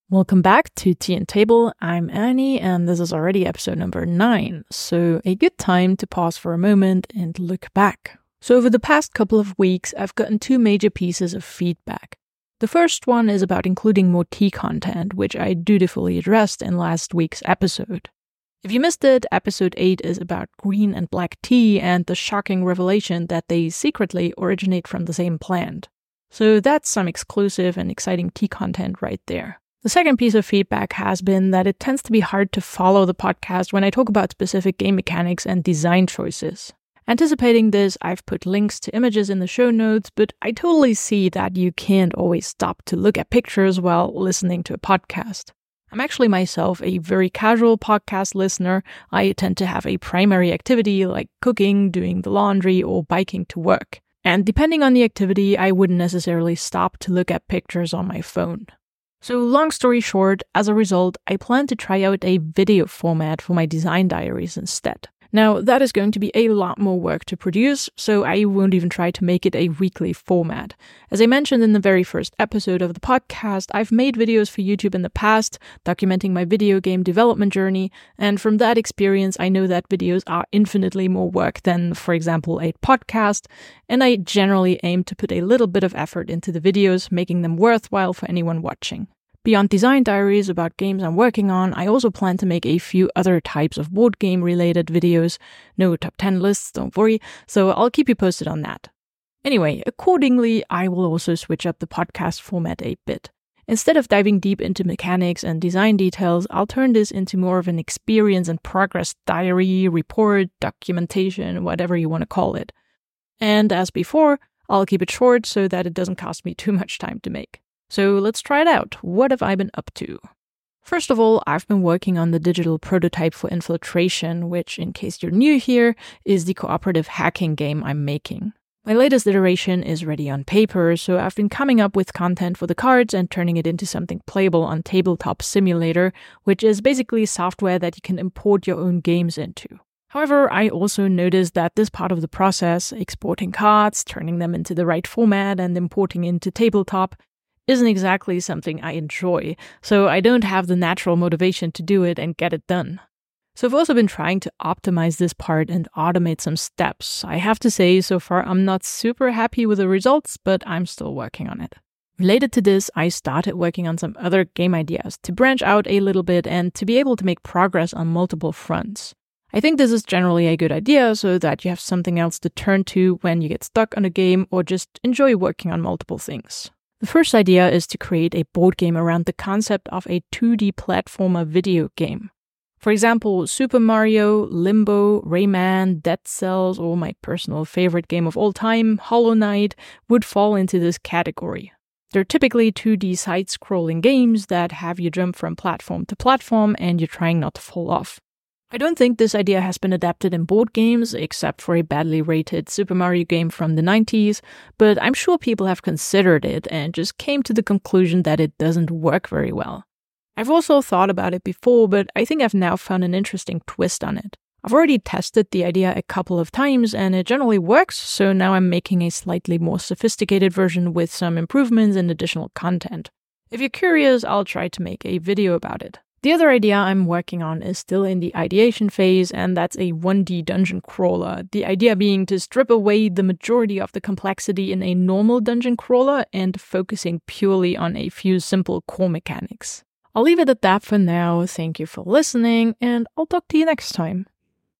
Welcome back to Tea and Table. I'm Annie, and this is already episode number 9, so a good time to pause for a moment and look back. So over the past couple of weeks, I've gotten 2 major pieces of feedback. The first one is about including more tea content, which I dutifully addressed in last week's episode. If you missed it, episode 8 is about green and black tea and the shocking revelation that they secretly originate from the same plant. So that's some exclusive and exciting tea content right there. The second piece of feedback has been that it tends to be hard to follow the podcast when I talk about specific game mechanics and design choices. Anticipating this, I've put links to images in the show notes, but I totally see that you can't always stop to look at pictures while listening to a podcast. I'm actually myself a very casual podcast listener. I tend to have a primary activity like cooking, doing the laundry, or biking to work. And depending on the activity, I wouldn't necessarily stop to look at pictures on my phone. So long story short, as a result, I plan to try out a video format for my design diaries instead. Now, that is going to be a lot more work to produce, so I won't even try to make it a weekly format. As I mentioned in the very first episode of the podcast, I've made videos for YouTube in the past, documenting my video game development journey, and from that experience, I know that videos are infinitely more work than, for example, a podcast, and I generally aim to put a little bit of effort into the videos, making them worthwhile for anyone watching. Beyond design diaries about games I'm working on, I also plan to make a few other types of board game related videos. No top 10 lists, don't worry, so I'll keep you posted on that. Anyway, accordingly, I will also switch up the podcast format a bit. Instead of diving deep into mechanics and design details, I'll turn this into more of an experience and progress diary, report, documentation, whatever you want to call it. And as before, I'll keep it short so that it doesn't cost me too much time to make. So let's try it out. What have I been up to? First of all, I've been working on the digital prototype for Infiltration, which, in case you're new here, is the cooperative hacking game I'm making. My latest iteration is ready on paper, so I've been coming up with content for the cards and turning it into something playable on Tabletop Simulator, which is basically software that you can import your own games into. However, I also noticed that this part of the process, exporting cards, turning them into the right format, and importing into Tabletop, isn't exactly something I enjoy, so I don't have the natural motivation to do it and get it done. So I've also been trying to optimize this part and automate some steps. I have to say, so far I'm not super happy with the results, but I'm still working on it. Related to this, I started working on some other game ideas to branch out a little bit and to be able to make progress on multiple fronts. I think this is generally a good idea so that you have something else to turn to when you get stuck on a game or just enjoy working on multiple things. The first idea is to create a board game around the concept of a 2D platformer video game. For example, Super Mario, Limbo, Rayman, Dead Cells, or my personal favorite game of all time, Hollow Knight, would fall into this category. They're typically 2D side-scrolling games that have you jump from platform to platform and you're trying not to fall off. I don't think this idea has been adapted in board games, except for a badly rated Super Mario game from the 90s, but I'm sure people have considered it and just came to the conclusion that it doesn't work very well. I've also thought about it before, but I think I've now found an interesting twist on it. I've already tested the idea a couple of times and it generally works, so now I'm making a slightly more sophisticated version with some improvements and additional content. If you're curious, I'll try to make a video about it. The other idea I'm working on is still in the ideation phase, and that's a 1D dungeon crawler. The idea being to strip away the majority of the complexity in a normal dungeon crawler and focusing purely on a few simple core mechanics. I'll leave it at that for now. Thank you for listening, and I'll talk to you next time.